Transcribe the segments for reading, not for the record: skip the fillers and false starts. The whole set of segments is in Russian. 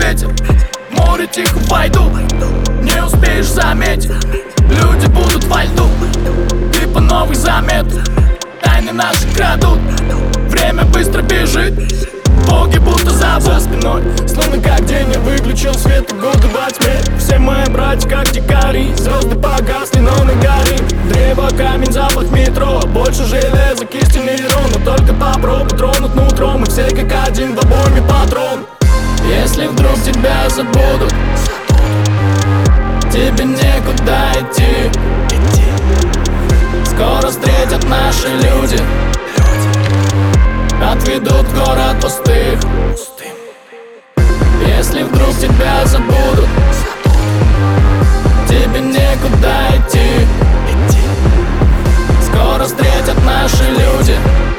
ветер, в море тихо войду. Не успеешь заметить, люди будут во льду. Ты по новой замету, тайны наши крадут. Время быстро бежит, боги будто зовут. За спиной, словно как день, я выключил свет и годы во тьме. Все мои братья как дикари, звезды погасли, но мы горим. Древо, камень, запах метро, больше железа, кисти нейрона. Только попробуй тронуть нутро, мы все как один, в обойме патрон. Если вдруг тебя забудут, тебе некуда идти. Скоро встретят наши люди, отведут в город пустых. Если вдруг тебя забудут, тебе некуда идти. Скоро встретят наши люди,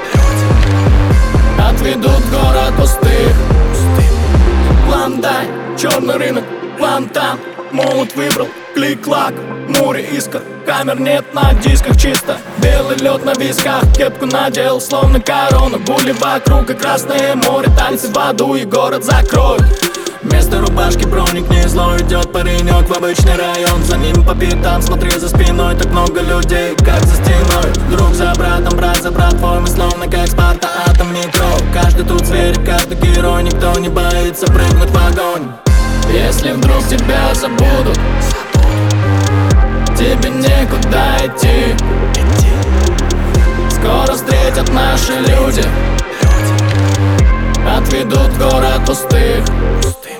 отведут в город пустых. План дай, черный рынок, план там. Молот выбрал, клик-клак, море искр. Камер нет на дисках, чисто белый лед на висках. Кепку надел, словно корону. Гули вокруг и Красное море. Танцы в аду и город закроют. Вместо рубашки броник не зло. Идет паренек в обычный район. За ним по пятам, смотри за спиной. Так много людей, как за стеной. Друг за братом, брат за братвой. Мы словно как Спарта, атом, метро. Каждый тут зверь, каждый герой. Никто не боится прыгнуть в огонь. Если вдруг тебя забудут, тебе некуда идти. Скоро встретят наши люди, отведут в город пустых.